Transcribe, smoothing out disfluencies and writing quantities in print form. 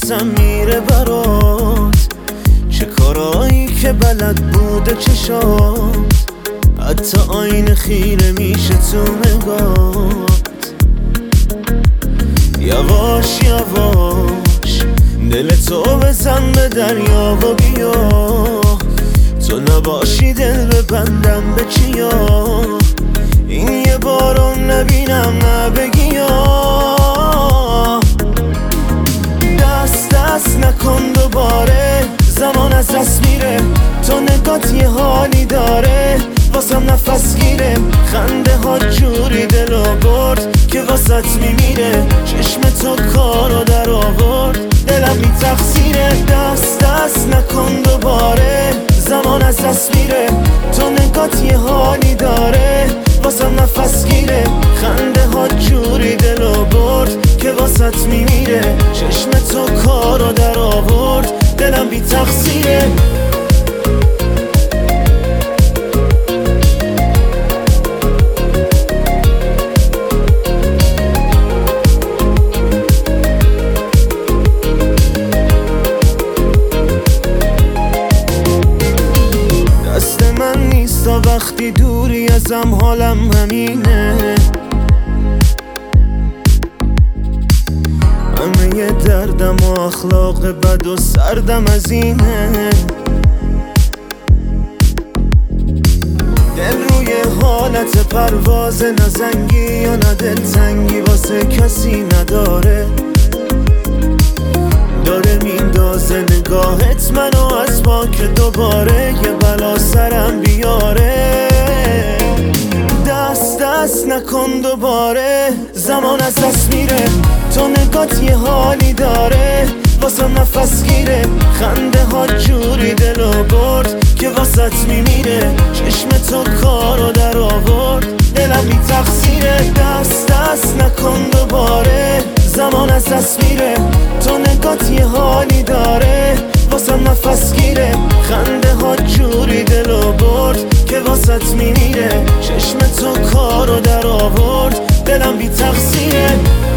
نفسم میره برات، چه کارایی که بلد بوده چشات، حتی آینه خیره میشه تو نگات. یواش یواش دل تو بزن به دریا و بیا، تو نباشی دل ببندم به چیا، این یه بارو نبینم نبگیا. دست نکن دوباره، زمان از دست میره، تو نگات یه حالی داره، واسم نفس گیره، خنده ها جوری دلو برد که واسط میمیره، چشم تو کارو در آورد، دلم بی تقصیره. دست نکن دوباره، زمان از دست میره، تو نگات یه حالی داره، واسم نفس گیره، خنده ها جوری دلو برد که واسط میمیره، چشم تو کارو در آورد، دلم بی تقصیره. وقتی دوری ازم حالم همینه، همه یه دردم و اخلاق بد و سردم از اینه، دل روی حالت پرواز، نزنگی یا نه دلتنگی واسه کسی نداره، داره میندازه نگاهت منو از پا که دوباره یه بلا سرم بیاره. دست نکن دوباره، زمان از دست میره، تو نگات یه حالی داره، واسم نفس گیره، خنده ها جوری دلو برد که واسط میمیره، چشم تو کارو در آورد، دلم بی تقصیره. دست نکن دوباره، زمان از دست میره، تو نگات یه حالی داره، واسم نفس گیره، خنده ها جوری دلو برد که واسط میمیره، چشم تو کارو در آورد، دلم بی تقصیره.